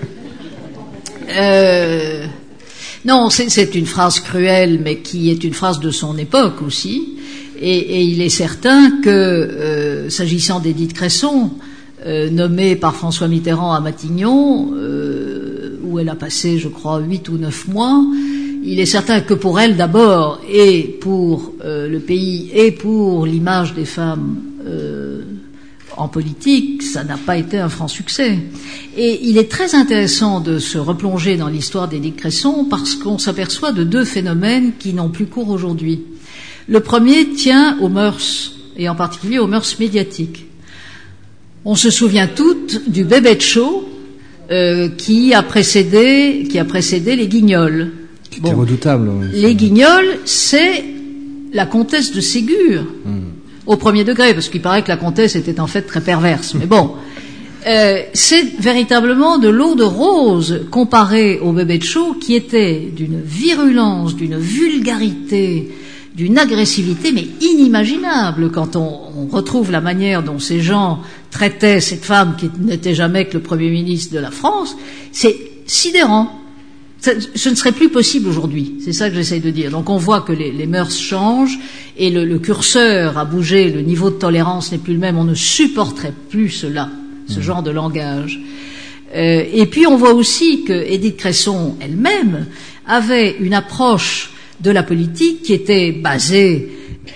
euh, non, c'est, c'est une phrase cruelle, mais qui est une phrase de son époque aussi. Et, et il est certain que, euh, s'agissant d'Édith Cresson, Euh, nommée par François Mitterrand à Matignon, euh, où elle a passé, je crois, huit ou neuf mois, il est certain que pour elle d'abord, et pour euh, le pays, et pour l'image des femmes euh, en politique, ça n'a pas été un franc succès. Et il est très intéressant de se replonger dans l'histoire d'Édith Cresson parce qu'on s'aperçoit de deux phénomènes qui n'ont plus cours aujourd'hui. Le premier tient aux mœurs, et en particulier aux mœurs médiatiques. On se souvient toutes du Bébête Show euh, qui a précédé, qui a précédé les Guignols. Qui était bon, redoutable. Oui, les Guignols, c'est la comtesse de Ségur, mmh. au premier degré, parce qu'il paraît que la comtesse était en fait très perverse. Mais bon, euh, c'est véritablement de l'eau de rose comparé au bébé de show qui était d'une virulence, d'une vulgarité, d'une agressivité, mais inimaginable quand on, on retrouve la manière dont ces gens traitaient cette femme qui n'était jamais que le Premier ministre de la France. C'est sidérant. Ça, ce ne serait plus possible aujourd'hui. C'est ça que j'essaye de dire. Donc on voit que les, les mœurs changent et le, le curseur a bougé, le niveau de tolérance n'est plus le même. On ne supporterait plus cela, ce mmh. genre de langage. Euh, et puis on voit aussi que Édith Cresson elle-même avait une approche de la politique qui était basée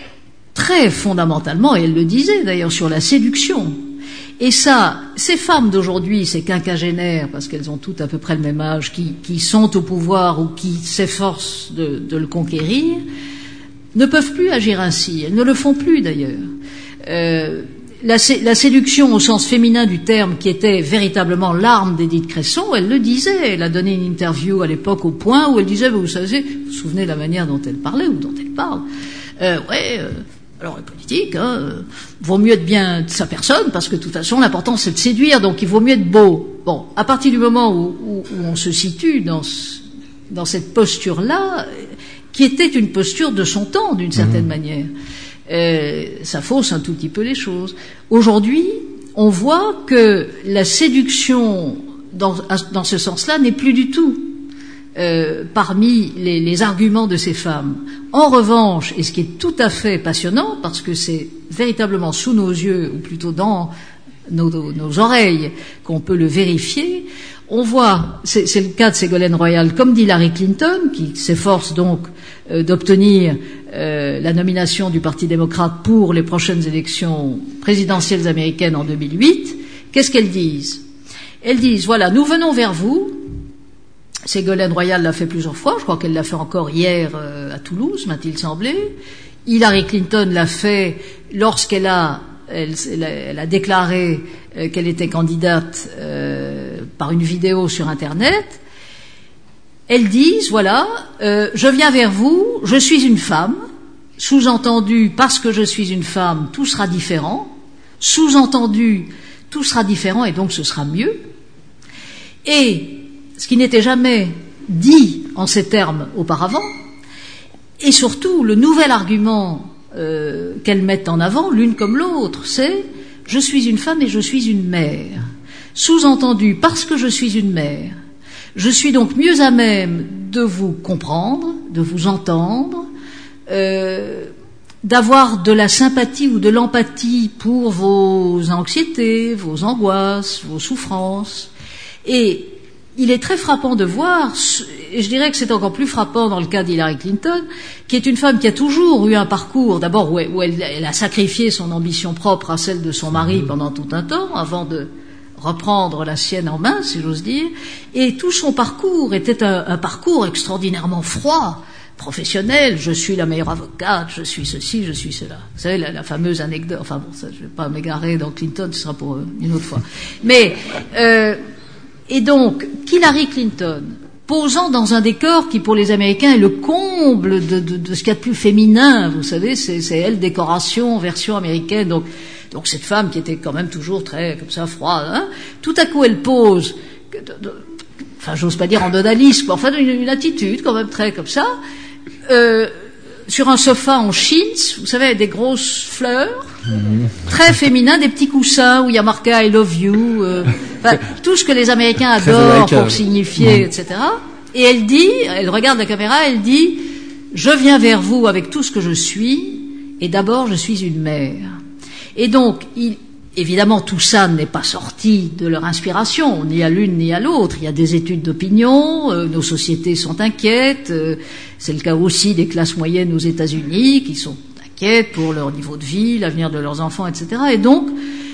très fondamentalement, et elle le disait d'ailleurs, sur la séduction. Et ça, ces femmes d'aujourd'hui, ces quinquagénaires, parce qu'elles ont toutes à peu près le même âge, qui, qui sont au pouvoir ou qui s'efforcent de, de le conquérir, ne peuvent plus agir ainsi. Elles ne le font plus d'ailleurs. Euh, la, la séduction au sens féminin du terme, qui était véritablement l'arme d'Édith Cresson, elle le disait. Elle a donné une interview à l'époque au Point où elle disait, vous savez, vous vous souvenez de la manière dont elle parlait ou dont elle parle. Euh, ouais. Euh, Alors, la politique, hein, euh, vaut mieux être bien de sa personne, parce que de toute façon, l'important, c'est de séduire, donc il vaut mieux être beau. Bon, à partir du moment où, où, où on se situe dans, ce, dans cette posture-là, qui était une posture de son temps, d'une certaine mmh. manière, euh, ça fausse un tout petit peu les choses. Aujourd'hui, on voit que la séduction, dans, dans ce sens-là, n'est plus du tout Euh, parmi les, les arguments de ces femmes. En revanche, et ce qui est tout à fait passionnant, parce que c'est véritablement sous nos yeux, ou plutôt dans nos, nos oreilles, qu'on peut le vérifier, on voit, c'est, c'est le cas de Ségolène Royal, comme d'Hillary Clinton, qui s'efforce donc euh, d'obtenir euh, la nomination du Parti démocrate pour les prochaines élections présidentielles américaines en deux mille huit. Qu'est-ce qu'elles disent? Elles disent, voilà, nous venons vers vous. Ségolène Royal l'a fait plusieurs fois, je crois qu'elle l'a fait encore hier euh, à Toulouse, m'a-t-il semblé. Hillary Clinton l'a fait lorsqu'elle a, elle, elle a, elle a déclaré euh, qu'elle était candidate euh, par une vidéo sur Internet. Elles disent, voilà, euh, je viens vers vous, je suis une femme, sous-entendu, parce que je suis une femme, tout sera différent, sous-entendu, tout sera différent et donc ce sera mieux. Et ce qui n'était jamais dit en ces termes auparavant, et surtout le nouvel argument euh, qu'elles mettent en avant, l'une comme l'autre, c'est « je suis une femme et je suis une mère ». Sous-entendu, parce que je suis une mère, je suis donc mieux à même de vous comprendre, de vous entendre, euh, d'avoir de la sympathie ou de l'empathie pour vos anxiétés, vos angoisses, vos souffrances, et il est très frappant de voir, et je dirais que c'est encore plus frappant dans le cas d'Hillary Clinton, qui est une femme qui a toujours eu un parcours, d'abord où, elle, où elle, elle a sacrifié son ambition propre à celle de son mari pendant tout un temps, avant de reprendre la sienne en main, si j'ose dire, et tout son parcours était un, un parcours extraordinairement froid, professionnel. Je suis la meilleure avocate, je suis ceci, je suis cela. Vous savez, la, la fameuse anecdote, enfin bon, ça, je ne vais pas m'égarer dans Clinton, ce sera pour une autre fois. Mais... Euh, Et donc, Hillary Clinton, posant dans un décor qui, pour les Américains, est le comble de, de, de ce qu'il y a de plus féminin, vous savez, c'est, c'est elle, décoration, version américaine, donc, donc cette femme qui était quand même toujours très, comme ça, froide, hein, tout à coup elle pose, de, de, enfin, j'ose pas dire en dodalisme, mais enfin, une, une attitude quand même très comme ça, euh, sur un sofa en chintz, vous savez, des grosses fleurs, mmh. très féminin, des petits coussins où il y a marqué I love you, euh, enfin, tout ce que les Américains adorent pour signifier, mmh. et cetera. Et elle dit, elle regarde la caméra, elle dit, je viens vers vous avec tout ce que je suis, et d'abord je suis une mère. Et donc, il, évidemment, tout ça n'est pas sorti de leur inspiration, ni à l'une ni à l'autre. Il y a des études d'opinion, euh, nos sociétés sont inquiètes, euh, c'est le cas aussi des classes moyennes aux États-Unis qui sont inquiètes pour leur niveau de vie, l'avenir de leurs enfants, et cetera. Et donc,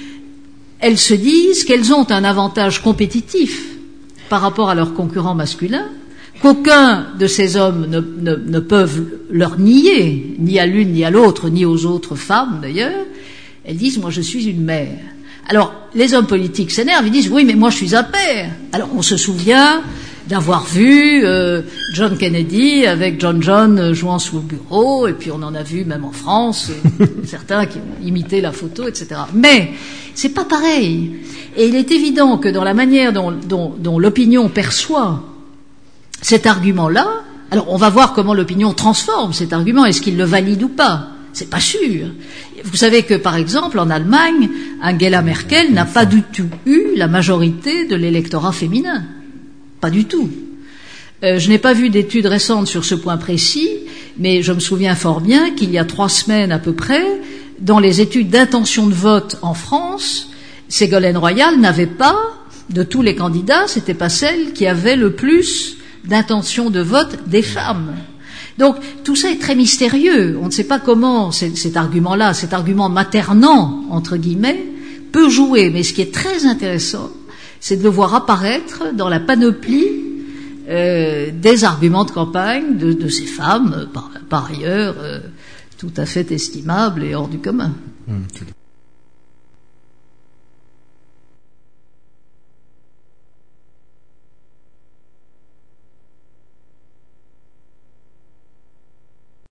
elles se disent qu'elles ont un avantage compétitif par rapport à leurs concurrents masculins, qu'aucun de ces hommes ne, ne, ne peuvent leur nier, ni à l'une ni à l'autre, ni aux autres femmes d'ailleurs. Elles disent, moi je suis une mère. Alors, les hommes politiques s'énervent, ils disent, oui, mais moi je suis un père. Alors, on se souvient d'avoir vu euh, John Kennedy avec John John jouant sous le bureau, et puis on en a vu même en France, euh, certains qui ont imité la photo, et cetera. Mais c'est pas pareil. Et il est évident que dans la manière dont, dont, dont l'opinion perçoit cet argument-là, alors on va voir comment l'opinion transforme cet argument, est-ce qu'il le valide ou pas. C'est pas sûr. Vous savez que, par exemple, en Allemagne, Angela Merkel n'a pas du tout eu la majorité de l'électorat féminin. Pas du tout. Euh, je n'ai pas vu d'études récentes sur ce point précis, mais je me souviens fort bien qu'il y a trois semaines à peu près, dans les études d'intention de vote en France, Ségolène Royal n'avait pas, de tous les candidats, c'était pas celle qui avait le plus d'intention de vote des femmes. Donc, tout ça est très mystérieux. On ne sait pas comment cet argument-là, cet argument maternant, entre guillemets, peut jouer. Mais ce qui est très intéressant, c'est de le voir apparaître dans la panoplie euh, des arguments de campagne de, de ces femmes, par, par ailleurs, euh, tout à fait estimables et hors du commun. Mmh.